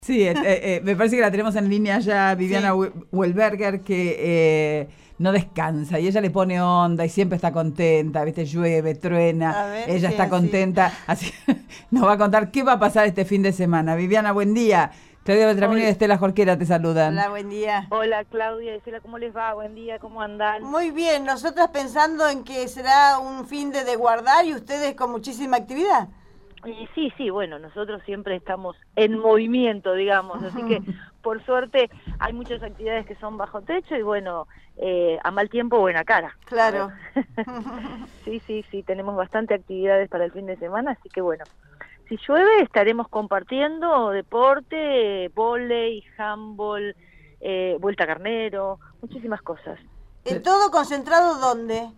Sí, me parece que la tenemos en línea ya, Viviana Sí. Welberger, que no descansa y ella le pone onda y siempre está contenta, ¿viste? Llueve, truena, A ver, ella sí, está así. contenta, así que nos va a contar qué va a pasar este fin de semana. Viviana, buen día. Claudia Beltramino y Hola, Estela Jorquera te saludan. Hola, buen día. hola Claudia, Isela, ¿cómo les va? Buen día, ¿cómo andan? Muy bien, nosotras pensando en que será un fin de guardar y ustedes con muchísima actividad. Y sí, sí, bueno, nosotros siempre estamos en movimiento, digamos, así que por suerte hay muchas actividades que son bajo techo y bueno, a mal tiempo buena cara. A ver, Claro. sí, sí, sí, tenemos bastante actividades para el fin de semana, así que bueno, si llueve estaremos compartiendo deporte, vóley, handball, vuelta a carnero, muchísimas cosas. ¿Todo concentrado dónde?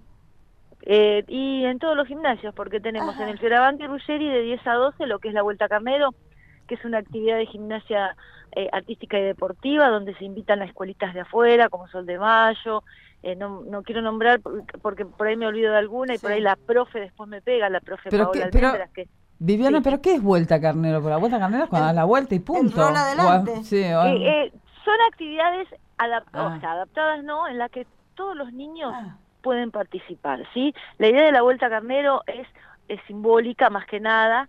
Y en todos los gimnasios, porque tenemos en Ajá. el Fioravanti Ruggeri de 10 a 12 lo que es la Vuelta a Carnero, que es una actividad de gimnasia artística y deportiva, donde se invitan a escuelitas de afuera, como Sol de Mayo, no quiero nombrar porque por ahí me olvido de alguna y por ahí Sí. la profe después me pega, la profe Pero Paola qué, pero Almendras, que Viviana, sí. ¿pero qué es vuelta carnero? Por la vuelta carnero es cuando das El, la vuelta y el rol punto. adelante. Sí, Son actividades o ah, sea, adaptadas, ¿no? En las que todos los niños Ah, pueden participar, ¿sí? La idea de la Vuelta a Carnero es simbólica más que nada,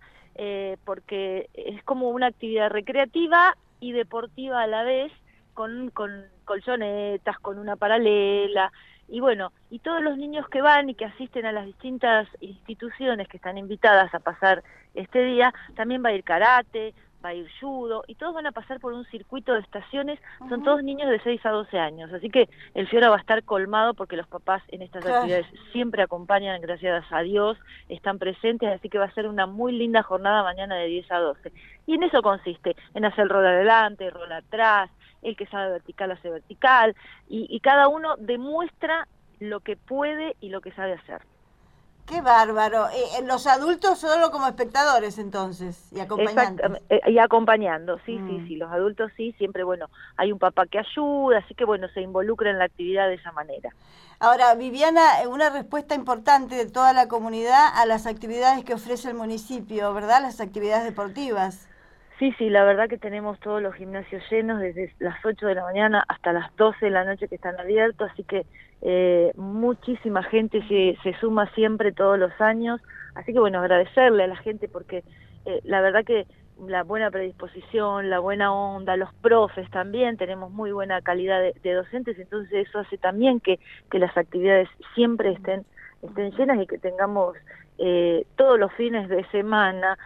porque es como una actividad recreativa y deportiva a la vez, con colchonetas, con una paralela, y bueno, y todos los niños que van y que asisten a las distintas instituciones que están invitadas a pasar este día, también va a ir karate, va a ir judo, y todos van a pasar por un circuito de estaciones, son ujú. todos niños de 6 a 12 años, así que el Fiora va a estar colmado porque los papás en estas Claro. actividades siempre acompañan, gracias a Dios, están presentes, así que va a ser una muy linda jornada mañana de 10 a 12. Y en eso consiste, en hacer rol adelante, rol atrás, el que sabe vertical hace vertical, y cada uno demuestra lo que puede y lo que sabe hacer. Qué bárbaro. Los adultos solo como espectadores entonces y acompañantes. Exactamente, y acompañando, sí, sí, Mm. sí, los adultos sí, siempre, bueno, hay un papá que ayuda, así que bueno, se involucra en la actividad de esa manera. Ahora, Viviana, una respuesta importante de toda la comunidad a las actividades que ofrece el municipio, ¿verdad? Las actividades deportivas. Sí, sí, la verdad que tenemos todos los gimnasios llenos desde las 8 de la mañana hasta las 12 de la noche que están abiertos, así que muchísima gente se suma siempre todos los años, así que bueno, agradecerle a la gente porque la verdad que la buena predisposición, la buena onda, los profes también, tenemos muy buena calidad de docentes, entonces eso hace también que las actividades siempre estén llenas y que tengamos todos los fines de semana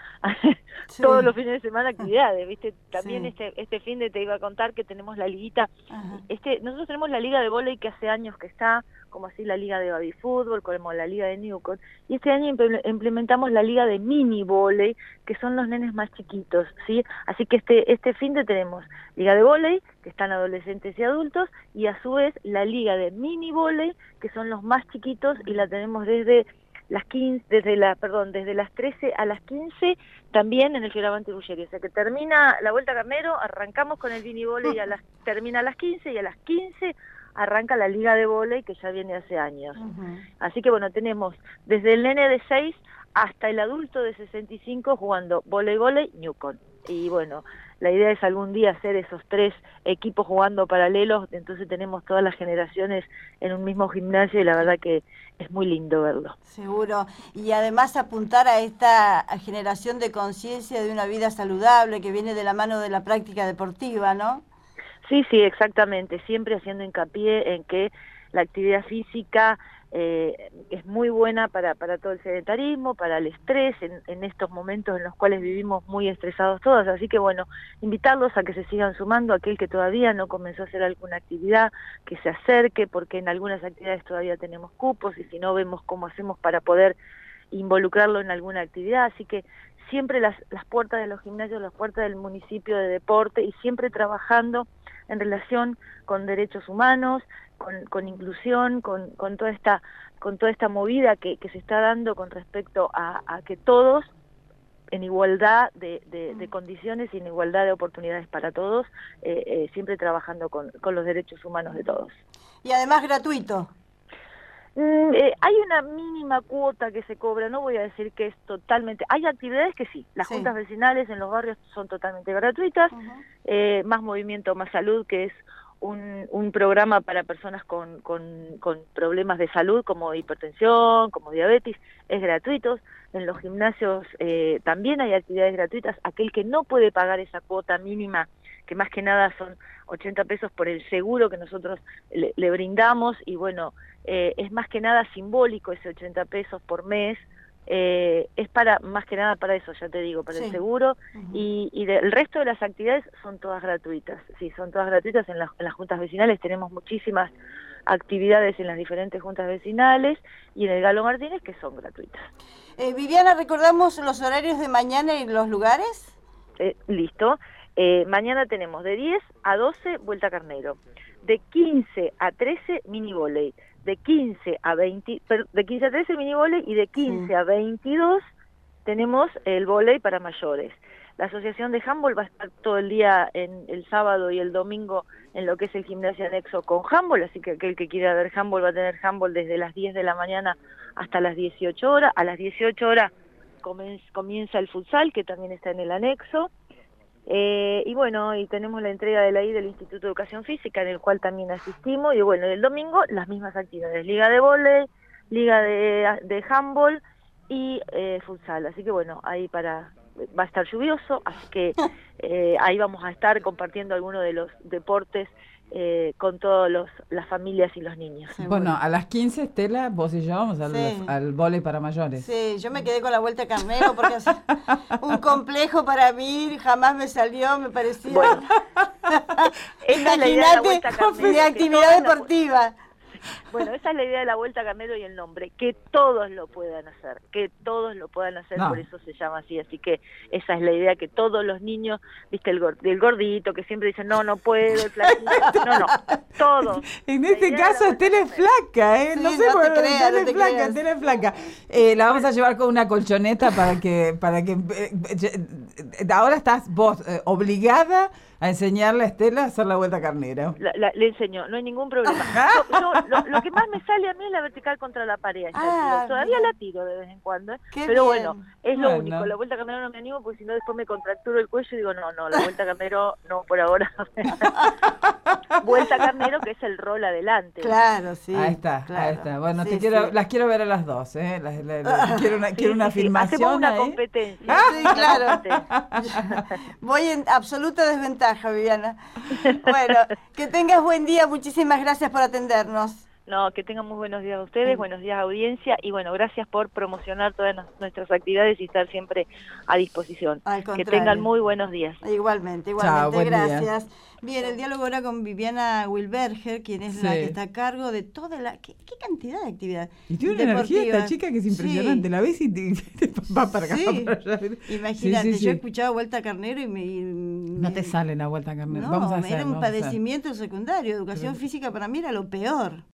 todos Sí, los fines de semana actividades, ¿viste? También sí. este fin de te iba a contar que tenemos la liguita, Ajá. nosotros tenemos la liga de vóley que hace años que está, como así la liga de baby fútbol, como la liga de Newcott, y este año implementamos la liga de mini vóley, que son los nenes más chiquitos, ¿sí? Así que este fin de tenemos liga de vóley, que están adolescentes y adultos, y a su vez la liga de mini vóley, que son los más chiquitos, y la tenemos desde las 15, desde las 13 a las 15 también en el Fioravanti Ruggeri, o sea que termina la Vuelta a Carnero, arrancamos con el mini vóley termina a las 15 y a las 15 arranca la liga de vóley que ya viene hace años. Ujú. Así que bueno, tenemos desde el nene de 6 hasta el adulto de 65 jugando vóley, Newcon. Y bueno, la idea es algún día hacer esos 3 equipos jugando paralelos, entonces tenemos todas las generaciones en un mismo gimnasio y la verdad que es muy lindo verlo. Seguro. Y además apuntar a esta generación de conciencia de una vida saludable que viene de la mano de la práctica deportiva, ¿no? Sí, sí, exactamente, siempre haciendo hincapié en que la actividad física es muy buena para todo el sedentarismo, para el estrés, en estos momentos en los cuales vivimos muy estresados todos, así que bueno, invitarlos a que se sigan sumando, aquel que todavía no comenzó a hacer alguna actividad, que se acerque, porque en algunas actividades todavía tenemos cupos y si no vemos cómo hacemos para poder involucrarlo en alguna actividad, así que siempre las puertas de los gimnasios, las puertas del municipio de deporte y siempre trabajando en relación con derechos humanos, con inclusión, con toda esta movida que se está dando con respecto a que todos en igualdad de condiciones y en igualdad de oportunidades para todos, siempre trabajando con los derechos humanos de todos. Y además gratuito. Hay una mínima cuota que se cobra, no voy a decir que es totalmente... Hay actividades que sí, las juntas vecinales en los barrios son totalmente gratuitas, Más Movimiento, Más Salud, que es un programa para personas con problemas de salud como hipertensión, como diabetes, es gratuito. En los gimnasios también hay actividades gratuitas. Aquel que no puede pagar esa cuota mínima, que más que nada son 80 pesos por el seguro que nosotros le brindamos, y bueno, es más que nada simbólico ese 80 pesos por mes, es para más que nada para eso, ya te digo, para el seguro, y el resto de las actividades son todas gratuitas, sí, son todas gratuitas. En las juntas vecinales tenemos muchísimas actividades en las diferentes juntas vecinales, y en el Galo Martínez que son gratuitas. Viviana, ¿recordamos los horarios de mañana y los lugares? Listo. Mañana tenemos de 10 a 12 Vuelta Carnero, de 15 a 13 mini voley, de 15 a 13 mini voley, y de 15 a 22 tenemos el voley para mayores. La asociación de handball va a estar todo el día el sábado y el domingo en lo que es el gimnasio anexo con handball, así que aquel que quiera ver handball va a tener handball desde las 10 de la mañana hasta las 18 horas. A las 18 horas comienza el futsal, que también está en el anexo. Y bueno, y tenemos la entrega de la I del Instituto de Educación Física, en el cual también asistimos, y bueno, el domingo las mismas actividades, liga de vóley, liga de handball y futsal, así que bueno, ahí va a estar lluvioso, así que ahí vamos a estar compartiendo algunos de los deportes con todas las familias y los niños. Bueno, a las 15, Estela, vos y yo vamos al vóley para mayores. Sí, yo me quedé con la Vuelta Carnero porque es un complejo para mí, jamás me salió, me parecía... Bueno, imagínate mi actividad deportiva. Bueno, esa es la idea de la Vuelta Carnero y el nombre, que todos lo puedan hacer, por eso se llama así que esa es la idea, que todos los niños, viste, el gordito que siempre dicen, no puedo, el flaquito, no, todos. En este caso Estela es flaca, Sí, no sé no por te creas, Estela es flaca. La vamos a llevar con una colchoneta para que ahora estás vos obligada a enseñarle a Estela a hacer la Vuelta Carnero. Le enseño, no hay ningún problema. Lo que más me sale a mí es la vertical contra la pared. Todavía la tiro de vez en cuando, pero bueno, es lo único. La Vuelta Carnero no me animo, porque si no después me contracturo el cuello y digo, no, la Vuelta Carnero no, por ahora. Vuelta Carnero, que es el rol adelante. Claro, sí. Ahí está. Bueno, sí, las quiero ver a las dos, quiero una filmación. Hacemos una ahí. competencia. Sí, claro. Voy en absoluta desventaja, Viviana. Bueno, que tengas buen día, muchísimas gracias por atendernos. No, que tengan muy buenos días a ustedes, buenos días audiencia, y bueno, gracias por promocionar todas nuestras actividades y estar siempre a disposición. Al contrario. Que tengan muy buenos días. Igualmente, Chao, buen gracias. día. Bien, el diálogo era con Viviana Wilberger, quien es la que está a cargo de toda la... ¿Qué cantidad de actividades? Y tiene una energía esta chica que es impresionante, la ves y te va para acá, para allá. Imagínate, yo he escuchado Vuelta Carnero y no te sale la Vuelta Carnero. No, Vamos a hacer, era un padecimiento secundario. Educación física para mí era lo peor.